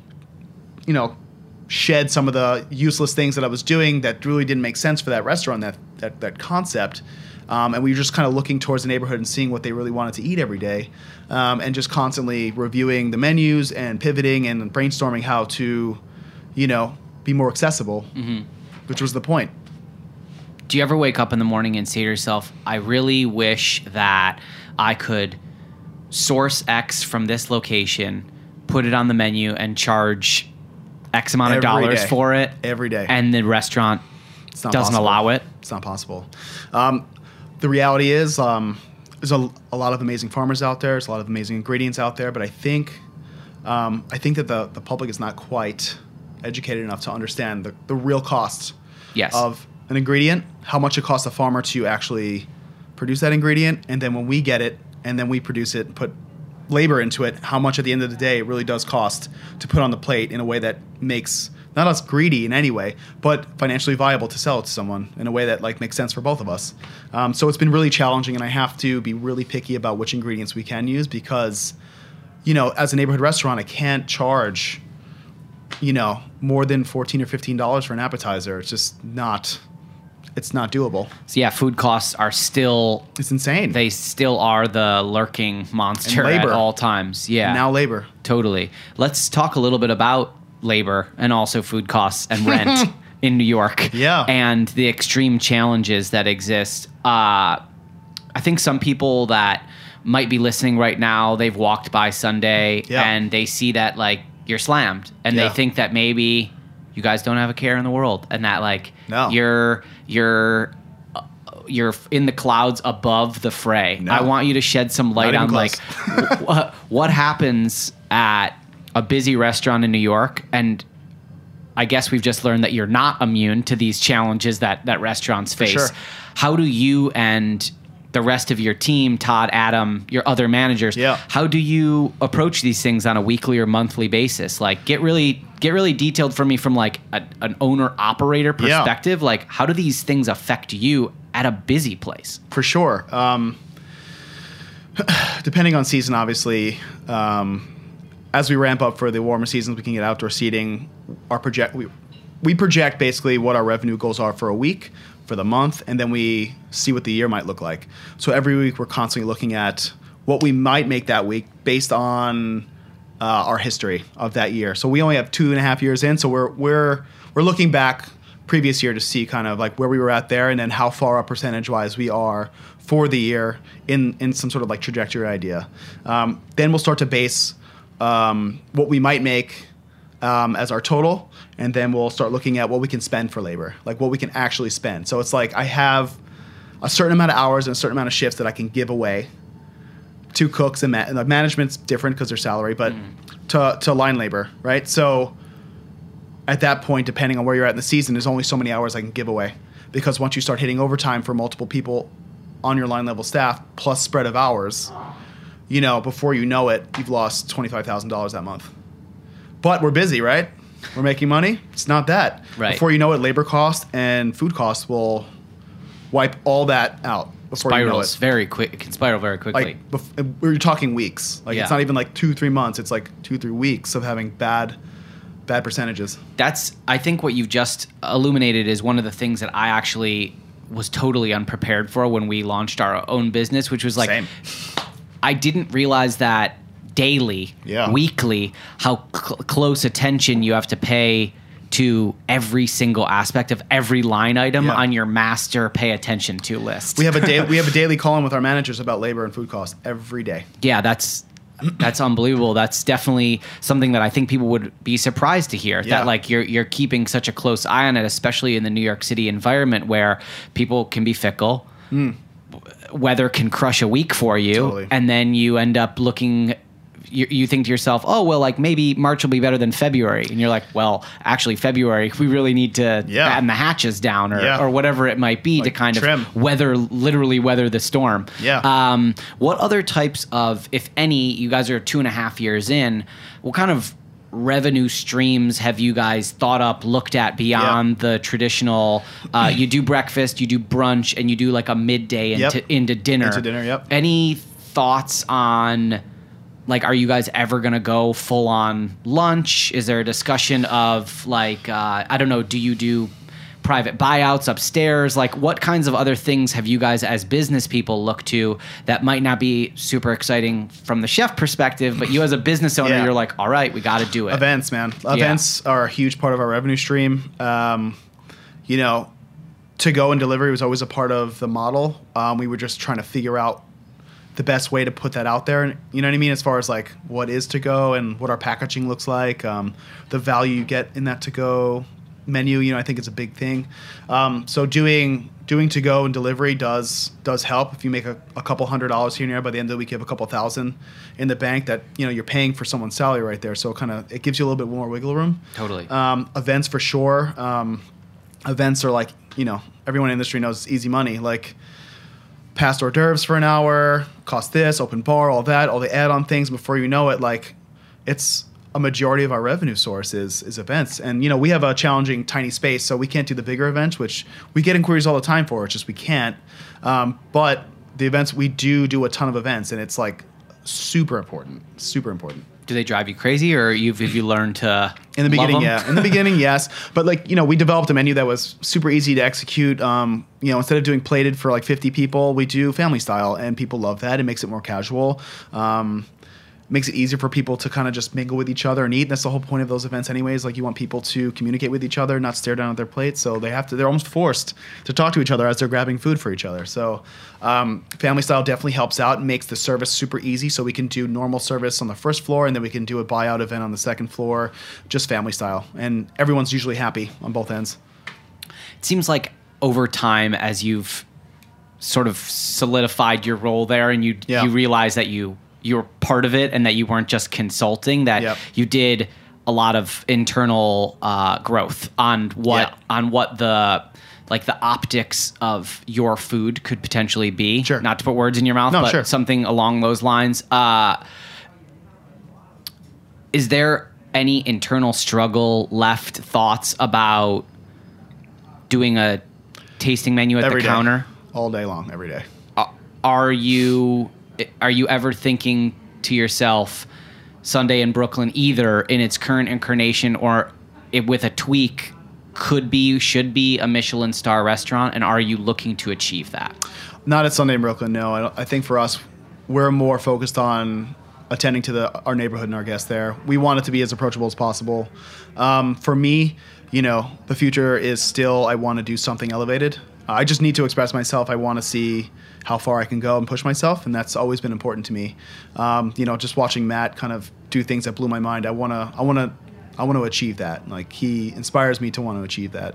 shed some of the useless things that I was doing that really didn't make sense for that restaurant, that concept. And we were just kind of looking towards the neighborhood and seeing what they really wanted to eat every day, and just constantly reviewing the menus and pivoting and brainstorming how to, be more accessible, which was the point. Do you ever wake up in the morning and say to yourself, I really wish that I could source X from this location, put it on the menu, and charge X amount of dollars for it? Every day. And the restaurant doesn't allow it? It's not possible. The reality is there's a lot of amazing farmers out there. There's a lot of amazing ingredients out there. But I think that the public is not quite educated enough to understand the real costs of an ingredient, how much it costs a farmer to actually produce that ingredient, and then when we get it and then we produce it and put labor into it, how much at the end of the day it really does cost to put on the plate in a way that makes not us greedy in any way, but financially viable to sell it to someone in a way that makes sense for both of us. So it's been really challenging, and I have to be really picky about which ingredients we can use because, as a neighborhood restaurant, I can't charge, more than $14 or $15 for an appetizer. It's just not. It's not doable. So yeah, food costs are still... It's insane. They still are the lurking monster at all times. Yeah. And now labor. Totally. Let's talk a little bit about labor and also food costs and rent in New York. Yeah. And the extreme challenges that exist. I think some people that might be listening right now, they've walked by Sunday and they see that you're slammed and they think that maybe you guys don't have a care in the world and that no. You're in the clouds above the fray. No. I want you to shed some light on what happens at a busy restaurant in New York. And I guess we've just learned that you're not immune to these challenges that restaurants face. Sure. How do you and the rest of your team, Todd, Adam, your other managers, how do you approach these things on a weekly or monthly basis? Get really detailed for me from an owner-operator perspective. How do these things affect you at a busy place? For sure. Depending on season, obviously, as we ramp up for the warmer seasons, we can get outdoor seating. We project basically what our revenue goals are for a week, for the month, and then we see what the year might look like. So every week we're constantly looking at what we might make that week based on our history of that year. So we only have 2.5 years in, so we're looking back previous year to see kind of where we were at there, and then how far up percentage-wise we are for the year in some sort of trajectory idea. Then we'll start to base what we might make as our total, and then we'll start looking at what we can spend for labor, what we can actually spend. So it's I have a certain amount of hours and a certain amount of shifts that I can give away to cooks and management's different because they're salary, but to line labor, right? So at that point, depending on where you're at in the season, there's only so many hours I can give away, because once you start hitting overtime for multiple people on your line level staff plus spread of hours, before you know it, you've lost $25,000 that month. But we're busy, right? We're making money. It's not that. Right. Before you know it, labor costs and food costs will wipe all that out. Before you know it. Very quick. It can spiral very quickly. We're talking weeks. It's not even 2-3 months. It's 2-3 weeks of having bad percentages. I think what you've just illuminated is one of the things that I actually was totally unprepared for when we launched our own business, which was Same. I didn't realize that daily, weekly, how close attention you have to pay to every single aspect of every line item on your master pay attention to list. We have a daily call-in with our managers about labor and food costs every day. Yeah, that's unbelievable. That's definitely something that I think people would be surprised to hear, that you're keeping such a close eye on it, especially in the New York City environment where people can be fickle. Weather can crush a week for you, totally. And then you end up looking. You think to yourself, oh, well, maybe March will be better than February. And you're like, well, actually, February, we really need to batten the hatches down or whatever it might be to kind trim. of literally weather the storm. Yeah. What other types of, if any, you guys are 2.5 years in, what kind of revenue streams have you guys thought up, looked at beyond the traditional? You do breakfast, you do brunch, and you do like a midday into dinner. Into dinner, yep. Any thoughts on, like, are you guys ever going to go full on lunch? Is there a discussion of like, I don't know, do you do private buyouts upstairs? Like, what kinds of other things have you guys as business people looked to that might not be super exciting from the chef perspective, but you as a business owner, you're like, all right, we got to do it. Events, man. Events are a huge part of our revenue stream. You know, to go and delivery was always a part of the model. We were just trying to figure out the best way to put that out there. And you know what I mean? As far as like what is to go and what our packaging looks like, the value you get in that to go menu, you know, I think it's a big thing. So doing to go and delivery does help. If you make a couple $100s here and there, by the end of the week you have a couple $1,000 in the bank that, you know, you're paying for someone's salary right there. So it gives you a little bit more wiggle room. Totally. Events for sure. Events are like, you know, everyone in the industry knows it's easy money. Like past hors d'oeuvres for an hour, cost this, open bar, all that, all the add-on things. Before you know it, like it's a majority of our revenue source is events. And, you know, we have a challenging tiny space, so we can't do the bigger events, which we get inquiries all the time for. It's just we can't. But the events, we do a ton of events, and it's like super important. Do they drive you crazy, or have you learned to in the beginning? love them? Yeah, in the beginning, yes. But like, you know, we developed a menu that was super easy to execute. You know, instead of doing plated for like 50 people, we do family style, and people love that. It makes it more casual. Makes it easier for people to kind of just mingle with each other and eat. That's the whole point of those events anyways. Like you want people to communicate with each other, not stare down at their plates. So they're almost forced to talk to each other as they're grabbing food for each other. So family style definitely helps out and makes the service super easy. So we can do normal service on the first floor, and then we can do a buyout event on the second floor, just family style. And everyone's usually happy on both ends. It seems like over time, as you've sort of solidified your role there, and you realize that you're part of it and that you weren't just consulting, that you did a lot of internal growth on what the optics of your food could potentially be. Sure. Not to put words in your mouth, but something along those lines. Is there any internal struggle left, thoughts about doing a tasting menu at the counter? All day long, every day. Are you ever thinking to yourself, Sunday in Brooklyn, either in its current incarnation or with a tweak, should be a Michelin star restaurant? And are you looking to achieve that? Not at Sunday in Brooklyn, no. I think for us, we're more focused on attending to our neighborhood and our guests there. We want it to be as approachable as possible. For me, you know, the future is still, I want to do something elevated. I just need to express myself. I want to see how far I can go and push myself, and that's always been important to me. You know, just watching Matt kind of do things that blew my mind. I want to achieve that. Like, he inspires me to want to achieve that.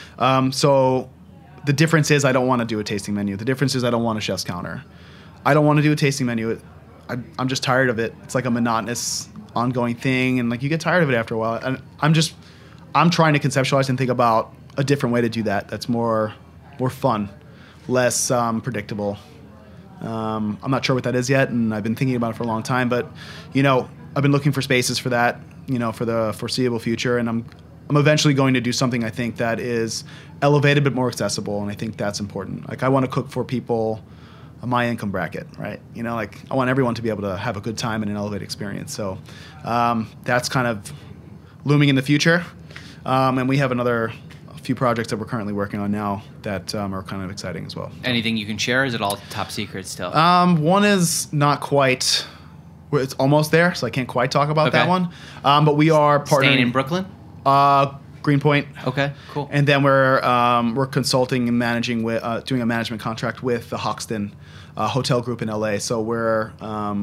So the difference is I don't want to do a tasting menu. The difference is I don't want a chef's counter. I don't want to do a tasting menu. I'm just tired of it. It's like a monotonous, ongoing thing, and like you get tired of it after a while. And I'm trying to conceptualize and think about a different way to do that. That's more fun, less predictable. I'm not sure what that is yet, and I've been thinking about it for a long time. But, you know, I've been looking for spaces for that, you know, for the foreseeable future, and I'm eventually going to do something I think that is elevated but more accessible, and I think that's important. Like, I want to cook for people of my income bracket, right? You know, like, I want everyone to be able to have a good time and an elevated experience. So that's kind of looming in the future, and we have a few projects that we're currently working on now that are kind of exciting as well. Anything you can share? Is it all top secret still? One is not quite. It's almost there, so I can't quite talk about that one. But we are partnering. Staying in Brooklyn? Greenpoint. Okay, cool. And then we're consulting and managing with doing a management contract with the Hoxton Hotel Group in LA. So we're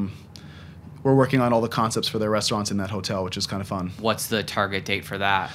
working on all the concepts for their restaurants in that hotel, which is kind of fun. What's the target date for that?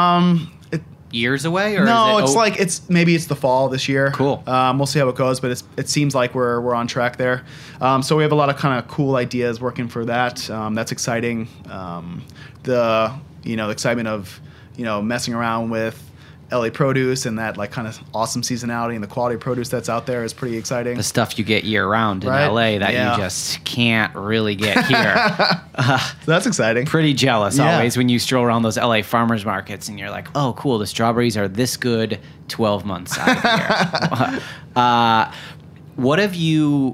Years away, or no? It's the fall this year. Cool. We'll see how it goes, but it seems like we're on track there. So we have a lot of kind of cool ideas working for that. That's exciting. The excitement of messing around with LA produce and that like kind of awesome seasonality and the quality of produce that's out there is pretty exciting. The stuff you get year round in Right? LA that Yeah. you just can't really get here. So that's exciting. Pretty jealous Yeah. always when you stroll around those LA farmers markets and you're like, oh, cool, the strawberries are this good 12 months out of here. What have you're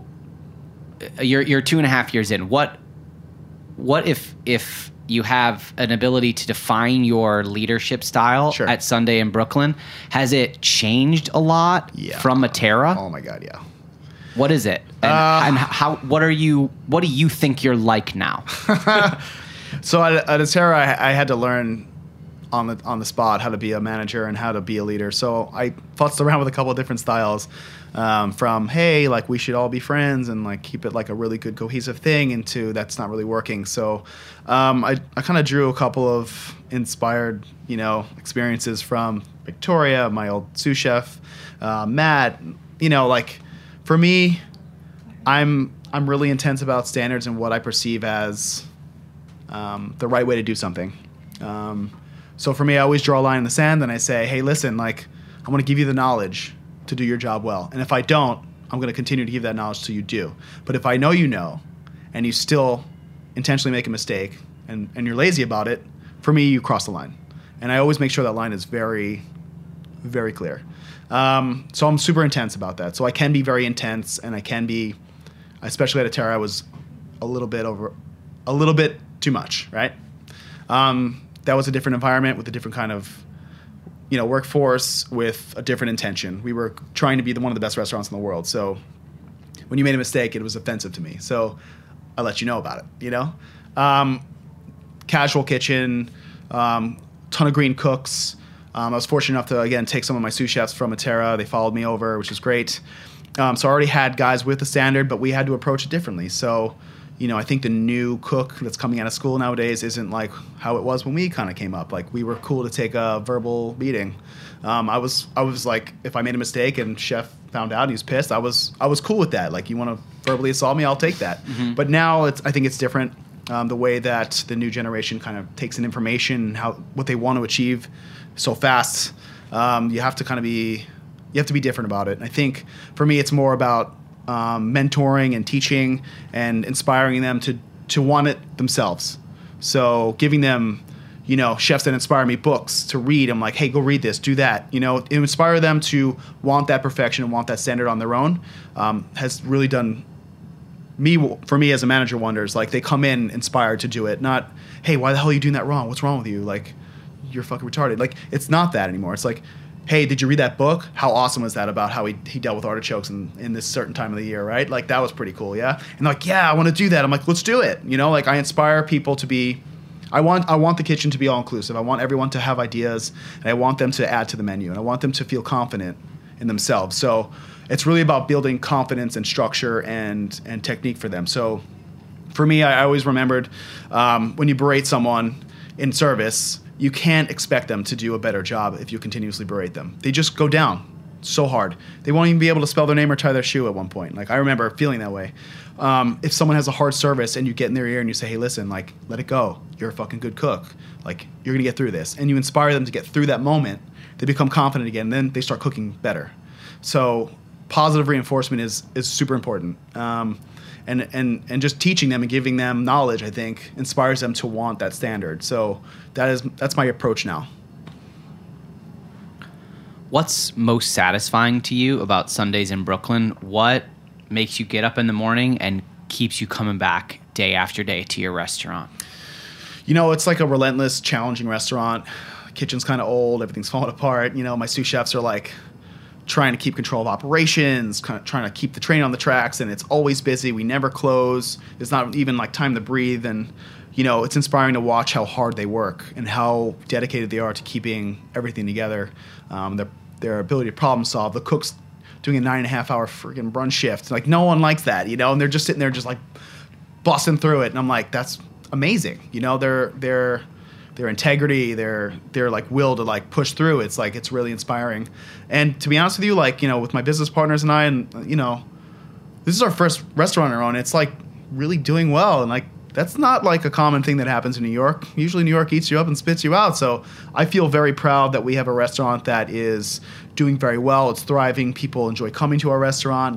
2.5 years in. What if you have an ability to define your leadership style Sure. at Sunday in Brooklyn? Has it changed a lot from Atera? Oh my God, yeah. What is it? And how? What do you think you're like now? So at Atera, I had to learn on the spot how to be a manager and how to be a leader. So I futzed around with a couple of different styles, from hey, like we should all be friends and like keep it like a really good cohesive thing, into that's not really working. So I kind of drew a couple of inspired experiences from Victoria, my old sous chef, Matt. Like for me, I'm really intense about standards and what I perceive as the right way to do something. So for me, I always draw a line in the sand and I say, hey, listen, like I want to give you the knowledge to do your job well. And if I don't, I'm going to continue to give that knowledge till you do. But if I know you know and you still intentionally make a mistake and you're lazy about it, for me, you cross the line. And I always make sure that line is very, very clear. So I'm super intense about that. So I can be very intense, and I can be, especially at Atera, I was a little bit too much, right? That was a different environment with a different kind of, workforce with a different intention. We were trying to be one of the best restaurants in the world. So when you made a mistake, it was offensive to me. So I let you know about it, Casual kitchen, ton of green cooks. I was fortunate enough to, again, take some of my sous chefs from Atera. They followed me over, which was great. So I already had guys with the standard, but we had to approach it differently. So, I think the new cook that's coming out of school nowadays isn't like how it was when we kind of came up. Like we were cool to take a verbal beating. I was like, if I made a mistake and chef found out and he was pissed, I was cool with that. Like, you want to verbally assault me, I'll take that. Mm-hmm. But now I think it's different. The way that the new generation kind of takes in information, what they want to achieve so fast, you have to be different about it. And I think for me, it's more about mentoring and teaching and inspiring them to want it themselves. So giving them, chefs that inspire me, books to read. I'm like, hey, go read this, do that. Inspire them to want that perfection and want that standard on their own. Has really done for me as a manager wonders. Like, they come in inspired to do it, not, hey, why the hell are you doing that wrong? What's wrong with you? Like, you're fucking retarded. Like, it's not that anymore. It's like, hey, did you read that book? How awesome was that about how he dealt with artichokes in this certain time of the year, right? Like, that was pretty cool, yeah? And like, yeah, I want to do that. I'm like, let's do it. Like, I inspire people to be, I want the kitchen to be all-inclusive. I want everyone to have ideas, and I want them to add to the menu, and I want them to feel confident in themselves. So it's really about building confidence and structure and technique for them. So for me, I always remembered when you berate someone in service, you can't expect them to do a better job if you continuously berate them. They just go down so hard. They won't even be able to spell their name or tie their shoe at one point. Like, I remember feeling that way. If someone has a hard service and you get in their ear and you say, hey, listen, like, let it go. You're a fucking good cook. Like, you're going to get through this. And you inspire them to get through that moment. They become confident again. Then they start cooking better. So positive reinforcement is super important. And just teaching them and giving them knowledge, I think, inspires them to want that standard. So that's my approach now. What's most satisfying to you about Sundays in Brooklyn? What makes you get up in the morning and keeps you coming back day after day to your restaurant? It's like a relentless, challenging restaurant. Kitchen's kind of old. Everything's falling apart. My sous chefs are like trying to keep control of operations, kind of trying to keep the train on the tracks, and it's always busy. We never close. There's not even like time to breathe. And, it's inspiring to watch how hard they work and how dedicated they are to keeping everything together. Their ability to problem solve. The cook's doing a 9.5-hour freaking brunch shift. Like, no one likes that, and they're just sitting there just like busting through it. And I'm like, that's amazing. Their integrity, their like will to like push through. It's like, it's really inspiring. And to be honest with you, like, with my business partners and I, and this is our first restaurant on our own. It's like really doing well. And like, that's not like a common thing that happens in New York. Usually New York eats you up and spits you out. So I feel very proud that we have a restaurant that is doing very well. It's thriving. People enjoy coming to our restaurant.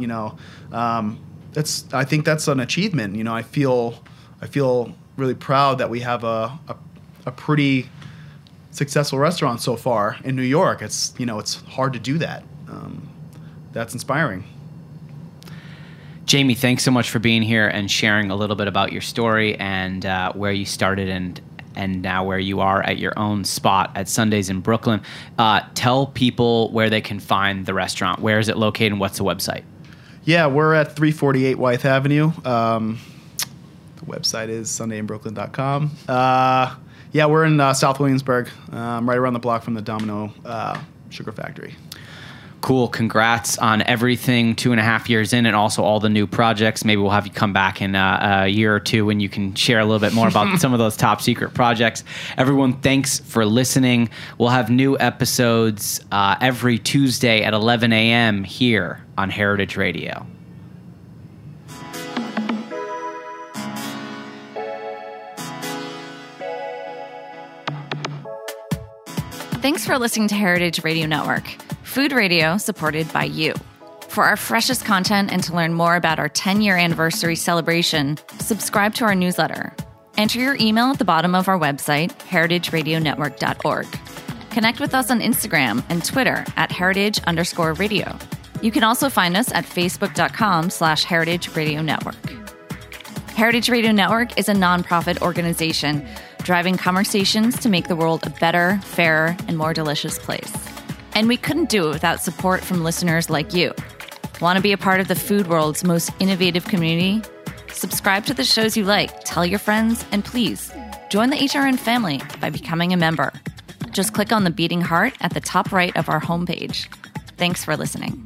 I think that's an achievement. I feel really proud that we have a pretty successful restaurant so far in New York. It's hard to do that. That's inspiring. Jamie, thanks so much for being here and sharing a little bit about your story and where you started and now where you are at your own spot at Sundays in Brooklyn. Tell people where they can find the restaurant. Where is it located and what's the website? Yeah, we're at 348 Wythe Avenue. The website is sundayinbrooklyn.com. We're in South Williamsburg, right around the block from the Domino Sugar Factory. Cool. Congrats on everything 2.5 years in and also all the new projects. Maybe we'll have you come back in a year or two when you can share a little bit more about some of those top secret projects. Everyone, thanks for listening. We'll have new episodes every Tuesday at 11 a.m. here on Heritage Radio. Thanks for listening to Heritage Radio Network, food radio supported by you. For our freshest content and to learn more about our 10-year anniversary celebration, subscribe to our newsletter. Enter your email at the bottom of our website, heritageradionetwork.org. Connect with us on Instagram and Twitter at heritage_radio. You can also find us at facebook.com/Heritage Radio Network. Heritage Radio Network is a nonprofit organization driving conversations to make the world a better, fairer, and more delicious place. And we couldn't do it without support from listeners like you. Want to be a part of the food world's most innovative community? Subscribe to the shows you like, tell your friends, and please join the HRN family by becoming a member. Just click on the beating heart at the top right of our homepage. Thanks for listening.